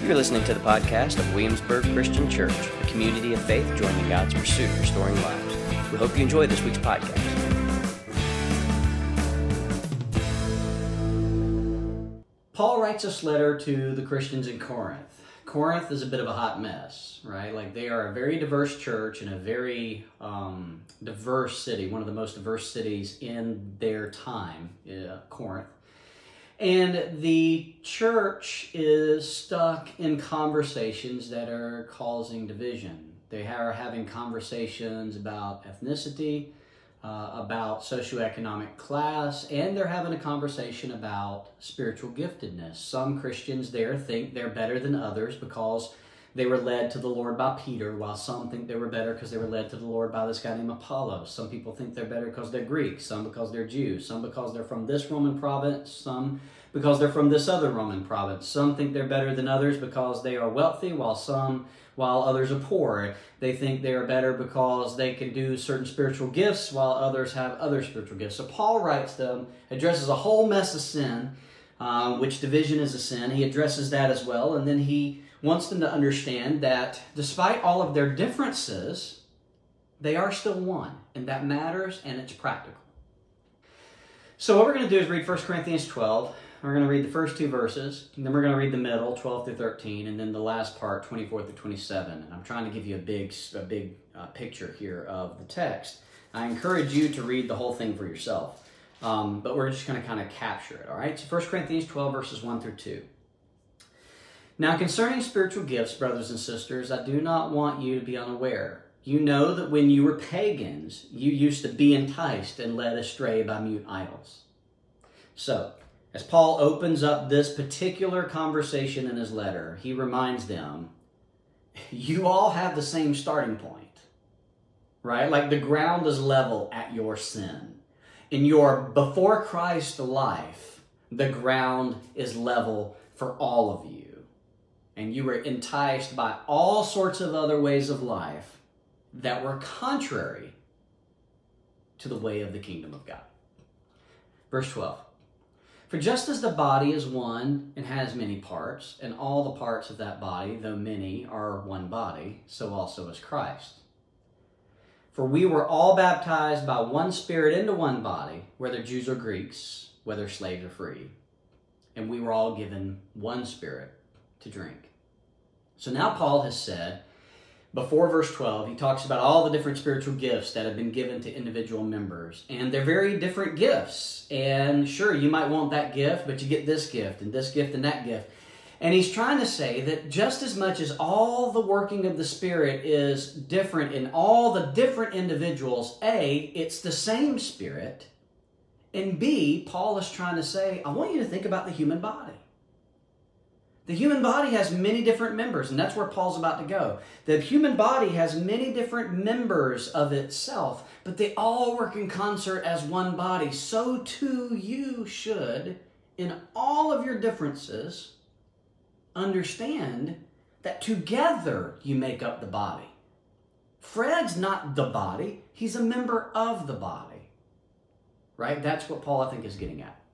You're listening to the podcast of Williamsburg Christian Church, a community of faith joining God's pursuit of restoring lives. We hope you enjoy this week's podcast. Paul writes this letter to the Christians in Corinth. Corinth is a bit of a hot mess, right? Like, they are a very diverse church in a very diverse city, one of the most diverse cities in their time, Corinth. And the church is stuck in conversations that are causing division. They are having conversations about ethnicity, about socioeconomic class, and they're having a conversation about spiritual giftedness. Some Christians there think they're better than others because they were led to the Lord by Peter, while some think they were better because they were led to the Lord by this guy named Apollos. Some people think they're better because they're Greek, some because they're Jews, some because they're from this Roman province, some because they're from this other Roman province. Some think they're better than others because they are wealthy, while others are poor. They think they are better because they can do certain spiritual gifts, while others have other spiritual gifts. So Paul writes them, addresses a whole mess of sin, which division is a sin. He addresses that as well, and then he wants them to understand that despite all of their differences, they are still one, and that matters, and it's practical. So what we're going to do is read 1 Corinthians 12. We're going to read the first two verses, and then we're going to read the middle, 12 through 13, and then the last part, 24 through 27. And I'm trying to give you a big picture here of the text. I encourage you to read the whole thing for yourself, but we're just going to kind of capture it, all right? So 1 Corinthians 12, verses 1 through 2. Now concerning spiritual gifts, brothers and sisters, I do not want you to be unaware. You know that when you were pagans, you used to be enticed and led astray by mute idols. So, as Paul opens up this particular conversation in his letter, he reminds them, you all have the same starting point, right? Like, the ground is level at your sin. In your before Christ life, the ground is level for all of you. And you were enticed by all sorts of other ways of life that were contrary to the way of the kingdom of God. Verse 12. For just as the body is one and has many parts, and all the parts of that body, though many, are one body, so also is Christ. For we were all baptized by one Spirit into one body, whether Jews or Greeks, whether slaves or free, and we were all given one Spirit to drink. So now Paul has said, before verse 12, he talks about all the different spiritual gifts that have been given to individual members. And they're very different gifts. And sure, you might want that gift, but you get this gift and this gift and that gift. And he's trying to say that just as much as all the working of the Spirit is different in all the different individuals, A, it's the same Spirit. And B, Paul is trying to say, I want you to think about the human body. The human body has many different members, and that's where Paul's about to go. The human body has many different members of itself, but they all work in concert as one body. So too you should, in all of your differences, understand that together you make up the body. Fred's not the body, he's a member of the body. Right? That's what Paul, I think, is getting at.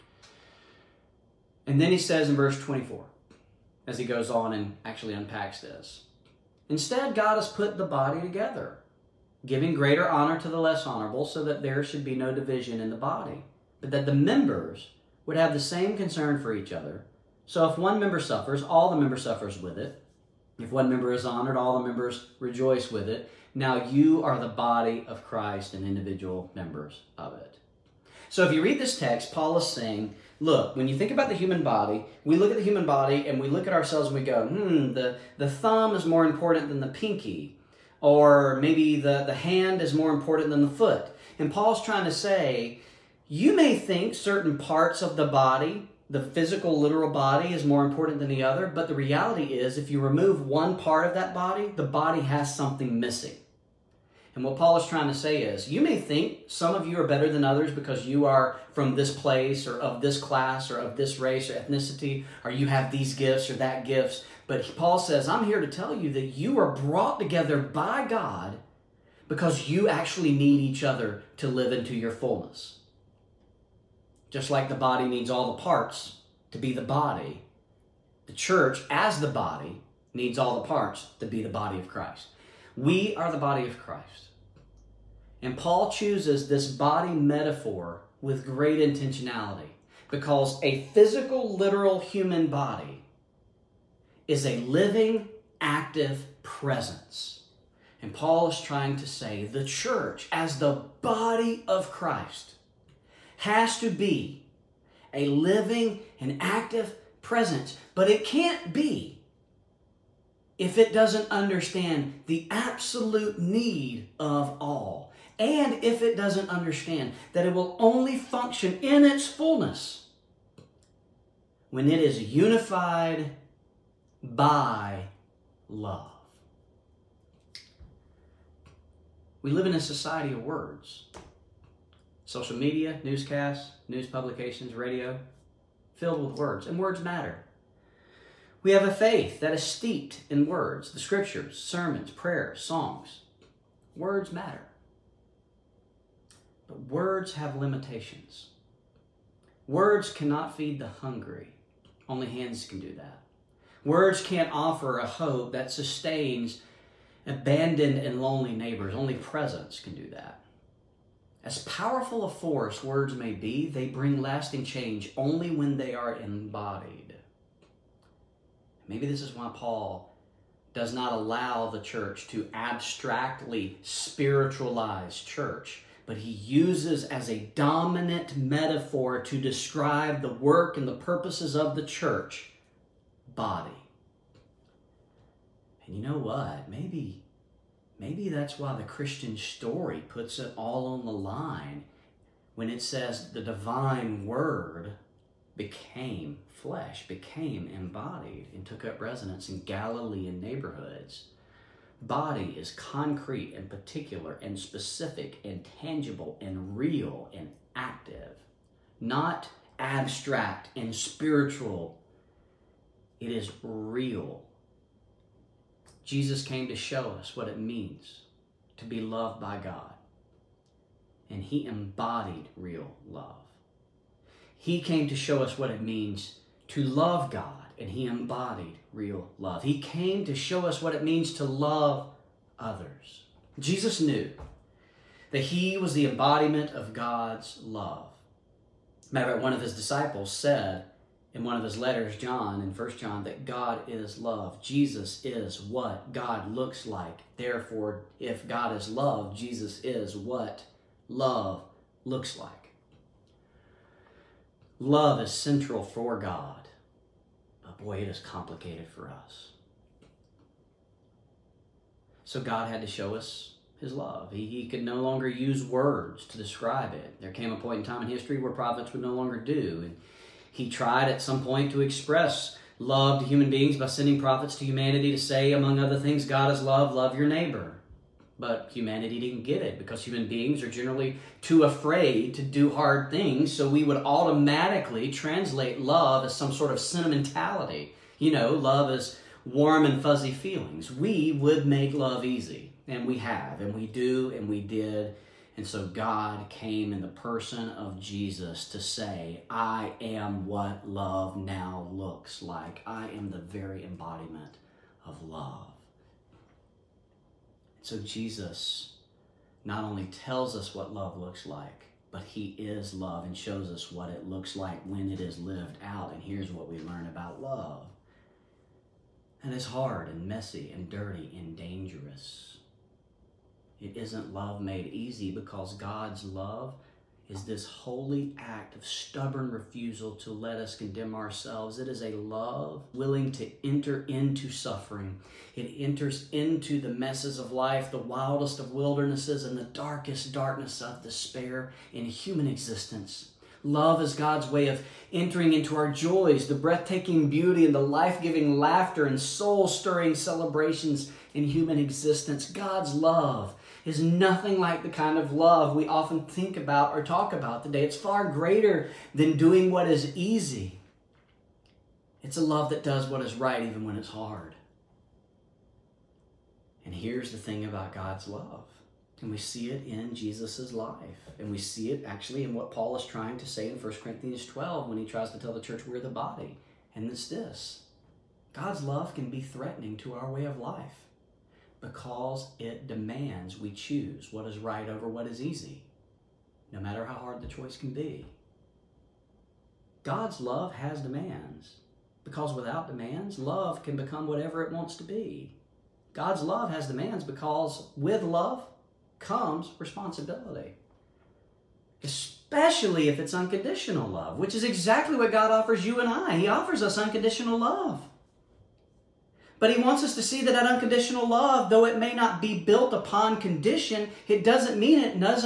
And then he says in verse 24, as he goes on and actually unpacks this. Instead, God has put the body together, giving greater honor to the less honorable, so that there should be no division in the body, but that the members would have the same concern for each other. So if one member suffers, all the members suffers with it. If one member is honored, all the members rejoice with it. Now you are the body of Christ and individual members of it. So if you read this text, Paul is saying, look, when you think about the human body, we look at the human body and we look at ourselves and we go, the thumb is more important than the pinky. Or maybe the hand is more important than the foot. And Paul's trying to say, you may think certain parts of the body, the physical, literal body, is more important than the other. But the reality is, if you remove one part of that body, the body has something missing. And what Paul is trying to say is, you may think some of you are better than others because you are from this place or of this class or of this race or ethnicity, or you have these gifts or that gifts. But Paul says, I'm here to tell you that you are brought together by God because you actually need each other to live into your fullness. Just like the body needs all the parts to be the body, The church, as the body, needs all the parts to be the body of Christ. We are the body of Christ. And Paul chooses this body metaphor with great intentionality because a physical, literal human body is a living, active presence. And Paul is trying to say the church, as the body of Christ, has to be a living and active presence. But it can't be if it doesn't understand the absolute need of all. And if it doesn't understand that it will only function in its fullness when it is unified by love. We live in a society of words. Social media, newscasts, news publications, radio, filled with words. And words matter. We have a faith that is steeped in words, the scriptures, sermons, prayers, songs. Words matter. But words have limitations. Words cannot feed the hungry. Only hands can do that. Words can't offer a hope that sustains abandoned and lonely neighbors. Only presence can do that. As powerful a force words may be, they bring lasting change only when they are embodied. Maybe this is why Paul does not allow the church to abstractly spiritualize church, but he uses as a dominant metaphor to describe the work and the purposes of the church, body. And you know what? Maybe that's why the Christian story puts it all on the line when it says the divine word became flesh, became embodied, and took up residence in Galilean neighborhoods. Body is concrete and particular and specific and tangible and real and active, not abstract and spiritual. It is real. Jesus came to show us what it means to be loved by God, and he embodied real love. He came to show us what it means to love God, and he embodied real love. He came to show us what it means to love others. Jesus knew that he was the embodiment of God's love. Matter of fact, one of his disciples said in one of his letters, John, in 1 John, that God is love. Jesus is what God looks like. Therefore, if God is love, Jesus is what love looks like. Love is central for God, but boy, it is complicated for us. So God had to show us his love. He could no longer use words to describe it. There came a point in time in history where prophets would no longer do. And he tried at some point to express love to human beings by sending prophets to humanity to say, among other things, God is love, love your neighbor. But humanity didn't get it because human beings are generally too afraid to do hard things, so we would automatically translate love as some sort of sentimentality. You know, love is warm and fuzzy feelings. We would make love easy, and we have, and we do, and we did. And so God came in the person of Jesus to say, I am what love now looks like. I am the very embodiment of love. So Jesus not only tells us what love looks like, but he is love and shows us what it looks like when it is lived out. And here's what we learn about love. And it's hard and messy and dirty and dangerous. It isn't love made easy because God's love is this holy act of stubborn refusal to let us condemn ourselves. It is a love willing to enter into suffering. It enters into the messes of life, the wildest of wildernesses, and the darkest darkness of despair in human existence. Love is God's way of entering into our joys, the breathtaking beauty and the life-giving laughter and soul-stirring celebrations in human existence. God's love is nothing like the kind of love we often think about or talk about today. It's far greater than doing what is easy. It's a love that does what is right even when it's hard. And here's the thing about God's love. And we see it in Jesus' life. And we see it actually in what Paul is trying to say in 1 Corinthians 12 when he tries to tell the church we're the body. And it's this. God's love can be threatening to our way of life because it demands we choose what is right over what is easy, no matter how hard the choice can be. God's love has demands because without demands, love can become whatever it wants to be. God's love has demands because with love comes responsibility, especially if it's unconditional love, which is exactly what God offers you and I. He offers us unconditional love. But He wants us to see that unconditional love, though it may not be built upon condition, it doesn't mean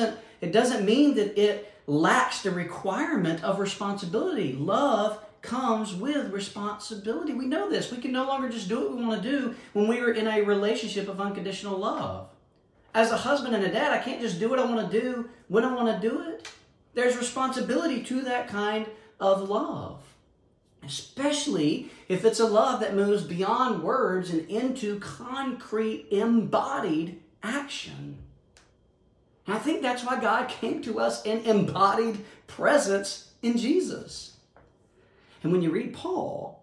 that it lacks the requirement of responsibility. Love comes with responsibility. We know this. We can no longer just do what we want to do when we are in a relationship of unconditional love. As a husband and a dad, I can't just do what I want to do when I want to do it. There's responsibility to that kind of love, especially if it's a love that moves beyond words and into concrete, embodied action. And I think that's why God came to us in embodied presence in Jesus. And when you read Paul,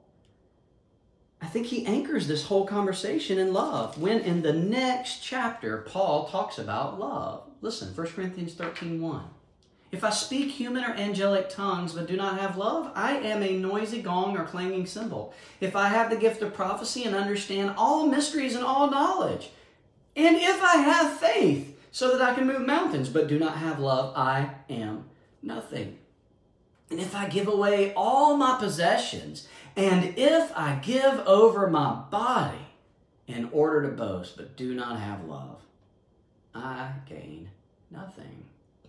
I think he anchors this whole conversation in love. When in the next chapter, Paul talks about love. Listen, 1 Corinthians 13:1. If I speak human or angelic tongues but do not have love, I am a noisy gong or clanging cymbal. If I have the gift of prophecy and understand all mysteries and all knowledge, and if I have faith so that I can move mountains but do not have love, I am nothing. And if I give away all my possessions, and if I give over my body in order to boast but do not have love, I gain nothing.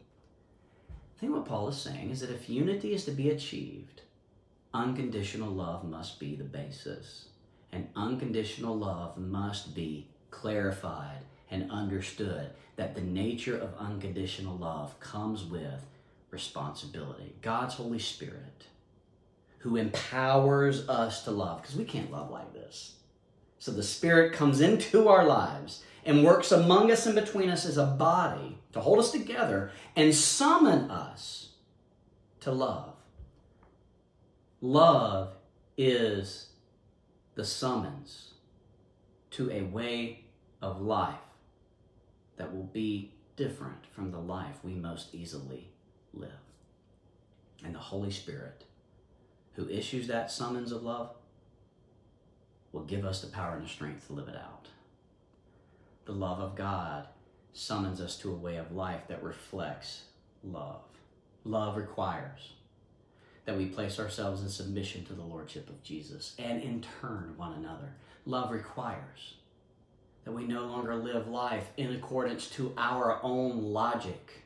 I think what Paul is saying is that if unity is to be achieved, unconditional love must be the basis. And unconditional love must be clarified and understood, that the nature of unconditional love comes with responsibility. God's Holy Spirit, who empowers us to love, because we can't love like this. So the Spirit comes into our lives and works among us and between us as a body to hold us together and summon us to love. Love is the summons to a way of life that will be different from the life we most easily live. And the Holy Spirit, who issues that summons of love, will give us the power and the strength to live it out. The love of God summons us to a way of life that reflects love. Love requires that we place ourselves in submission to the Lordship of Jesus and in turn one another. Love requires that we no longer live life in accordance to our own logic.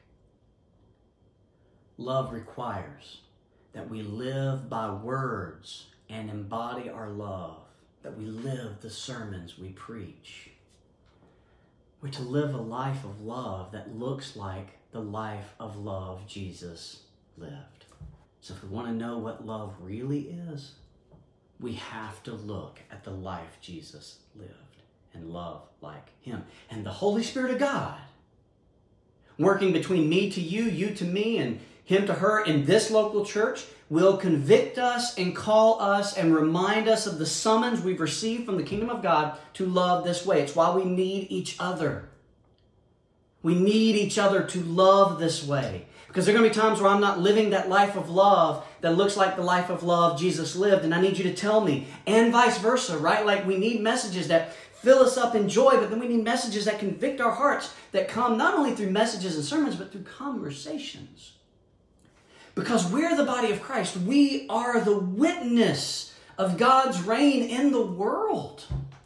Love requires that we live by words and embody our love, that we live the sermons we preach. We're to live a life of love that looks like the life of love Jesus lived. So if we want to know what love really is, we have to look at the life Jesus lived and love like Him. And the Holy Spirit of God, working between me to you, you to me, and Him to her in this local church, will convict us and call us and remind us of the summons we've received from the kingdom of God to love this way. It's why we need each other. We need each other to love this way. Because there are going to be times where I'm not living that life of love that looks like the life of love Jesus lived, and I need you to tell me, and vice versa, right? Like we need messages that fill us up in joy, but then we need messages that convict our hearts, that come not only through messages and sermons, but through conversations. Because we're the body of Christ. We are the witness of God's reign in the world.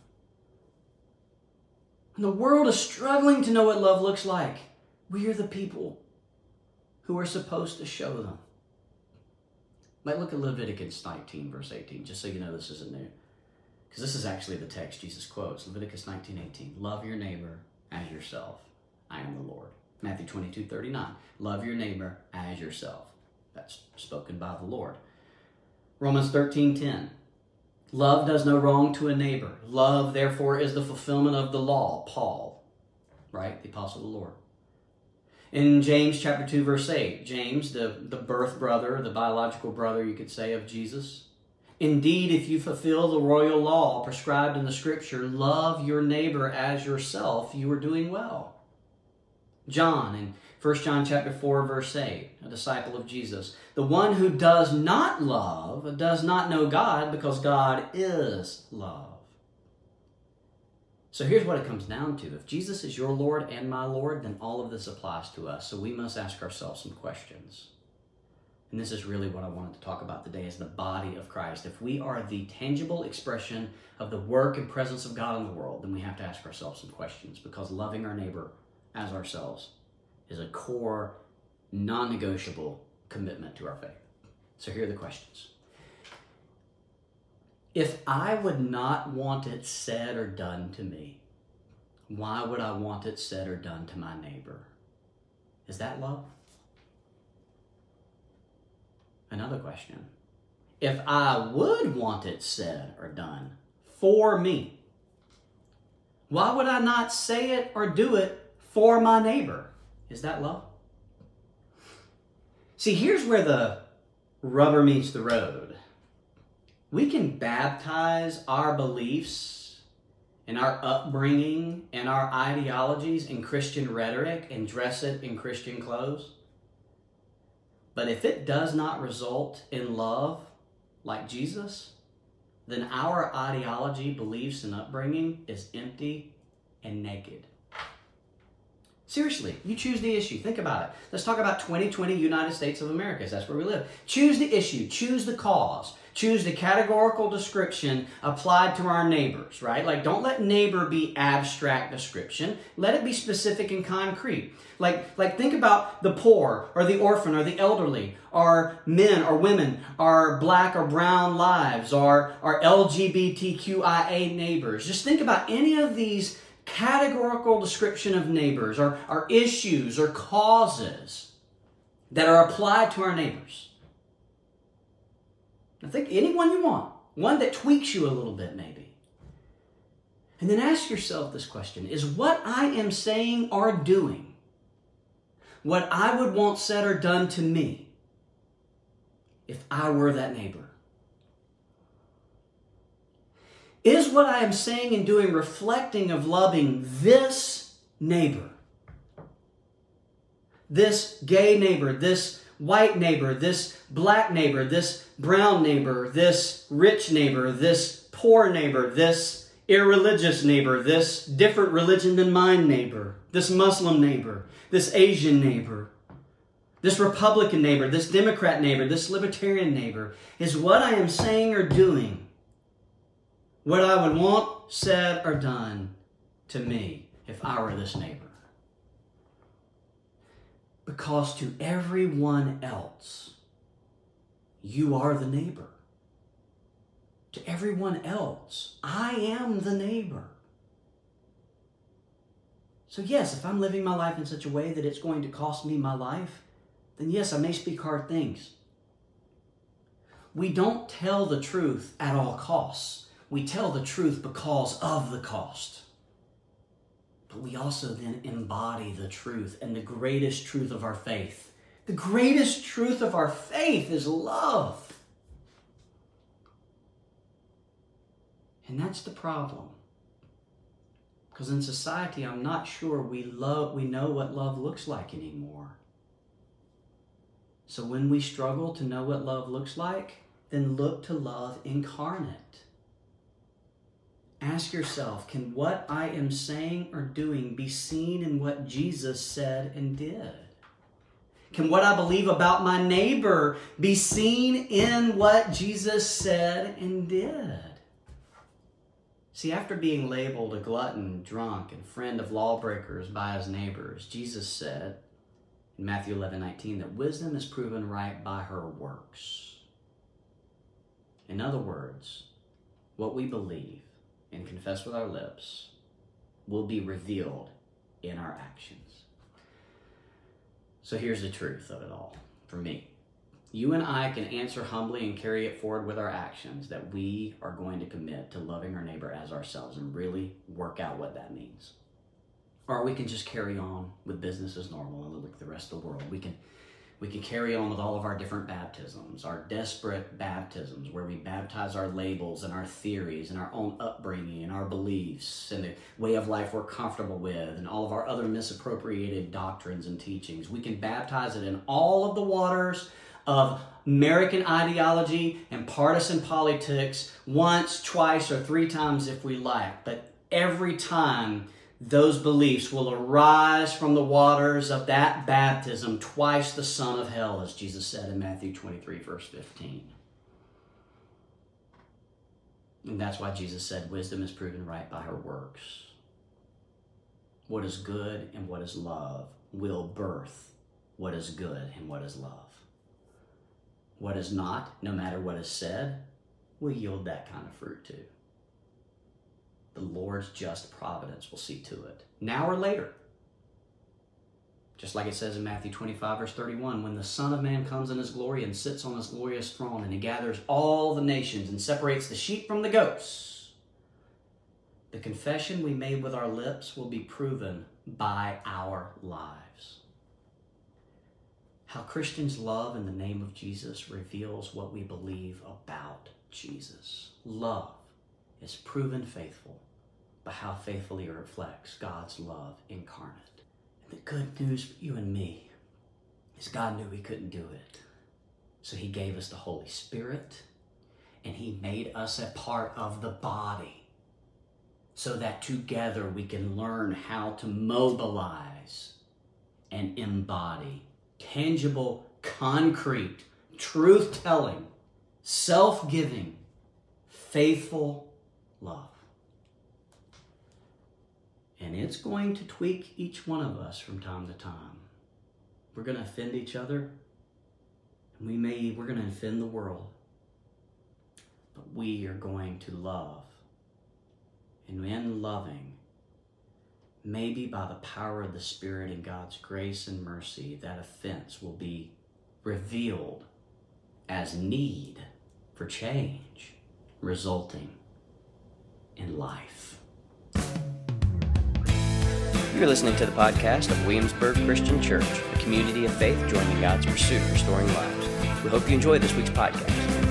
And the world is struggling to know what love looks like. We are the people who are supposed to show them. Like look at Leviticus 19, verse 18, just so you know this isn't new. Because this is actually the text Jesus quotes. Leviticus 19:18. Love your neighbor as yourself. I am the Lord. Matthew 22:39. Love your neighbor as yourself. That's spoken by the Lord. Romans 13:10. Love does no wrong to a neighbor. Love, therefore, is the fulfillment of the law. Paul, right? The apostle of the Lord. In James chapter 2, verse 8, James, the birth brother, the biological brother, you could say, of Jesus, Indeed, if you fulfill the royal law prescribed in the Scripture, love your neighbor as yourself, you are doing well. John, in 1 John chapter 4, verse 8, a disciple of Jesus, the one who does not love does not know God, because God is love. So here's what it comes down to. If Jesus is your Lord and my Lord, then all of this applies to us. So we must ask ourselves some questions. And this is really what I wanted to talk about today, is the body of Christ. If we are the tangible expression of the work and presence of God in the world, then we have to ask ourselves some questions, because loving our neighbor as ourselves is a core, non-negotiable commitment to our faith. So here are the questions. If I would not want it said or done to me, why would I want it said or done to my neighbor? Is that love? Another question. If I would want it said or done for me, why would I not say it or do it for my neighbor? Is that love? See, here's where the rubber meets the road. We can baptize our beliefs and our upbringing and our ideologies in Christian rhetoric and dress it in Christian clothes. But if it does not result in love like Jesus, then our ideology, beliefs, and upbringing is empty and naked. Seriously, you choose the issue. Think about it. Let's talk about 2020 United States of America, because that's where we live. Choose the issue. Choose the cause. Choose the categorical description applied to our neighbors, right? Like, don't let neighbor be abstract description. Let it be specific and concrete. Like think about the poor or the orphan or the elderly, our men or women, our black or brown lives, our LGBTQIA neighbors. Just think about any of these categorical description of neighbors, or issues or causes that are applied to our neighbors. Now think any one you want, one that tweaks you a little bit maybe. And then ask yourself this question: is what I am saying or doing what I would want said or done to me if I were that neighbor? Is what I am saying and doing reflecting of loving this neighbor? This gay neighbor, this white neighbor, this black neighbor, this brown neighbor, this rich neighbor, this poor neighbor, this irreligious neighbor, this different religion than mine neighbor, this Muslim neighbor, this Asian neighbor, this Republican neighbor, this Democrat neighbor, this Libertarian neighbor? Is what I am saying or doing what I would want said or done to me if I were this neighbor? Because to everyone else, you are the neighbor. To everyone else, I am the neighbor. So yes, if I'm living my life in such a way that it's going to cost me my life, then yes, I may speak hard things. We don't tell the truth at all costs. We tell the truth because of the cost. But we also then embody the truth, and the greatest truth of our faith. The greatest truth of our faith is love. And that's the problem. Because in society, I'm not sure we know what love looks like anymore. So when we struggle to know what love looks like, then look to love incarnate. Ask yourself, can what I am saying or doing be seen in what Jesus said and did? Can what I believe about my neighbor be seen in what Jesus said and did? See, after being labeled a glutton, drunk, and friend of lawbreakers by his neighbors, Jesus said in Matthew 11:19 that wisdom is proven right by her works. In other words, what we believe and confess with our lips will be revealed in our actions. So here's the truth of it all for me. You and I can answer humbly and carry it forward with our actions that we are going to commit to loving our neighbor as ourselves and really work out what that means. Or we can just carry on with business as normal and look like the rest of the world. We We can carry on with all of our different baptisms, our desperate baptisms, where we baptize our labels and our theories and our own upbringing and our beliefs and the way of life we're comfortable with and all of our other misappropriated doctrines and teachings. We can baptize it in all of the waters of American ideology and partisan politics once, twice, or 3 times if we like. But every time, those beliefs will arise from the waters of that baptism, twice the son of hell, as Jesus said in Matthew 23, verse 15. And that's why Jesus said wisdom is proven right by her works. What is good and what is love will birth what is good and what is love. What is not, no matter what is said, will yield that kind of fruit too. The Lord's just providence will see to it, now or later. Just like it says in Matthew 25, verse 31, when the Son of Man comes in his glory and sits on his glorious throne, and he gathers all the nations and separates the sheep from the goats, the confession we made with our lips will be proven by our lives. How Christians love in the name of Jesus reveals what we believe about Jesus. Love is proven faithful by how faithfully it reflects God's love incarnate. And the good news for you and me is God knew we couldn't do it. So he gave us the Holy Spirit, and he made us a part of the body so that together we can learn how to mobilize and embody tangible, concrete, truth-telling, self-giving, faithful love. And it's going to tweak each one of us from time to time. We're going to offend each other. And we're going to offend the world. But we are going to love. And in loving, maybe by the power of the Spirit and God's grace and mercy, that offense will be revealed as need for change, resulting in life. You're listening to the podcast of Williamsburg Christian Church, a community of faith joining God's pursuit of restoring lives. We hope you enjoyed this week's podcast.